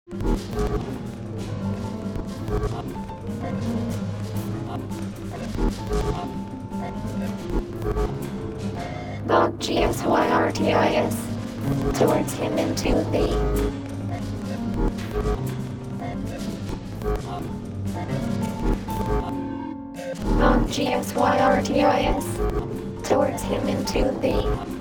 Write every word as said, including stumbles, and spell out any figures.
Not G S Y R T I S. Towards him into thee. Not G S Y R T I S. Towards him into thee.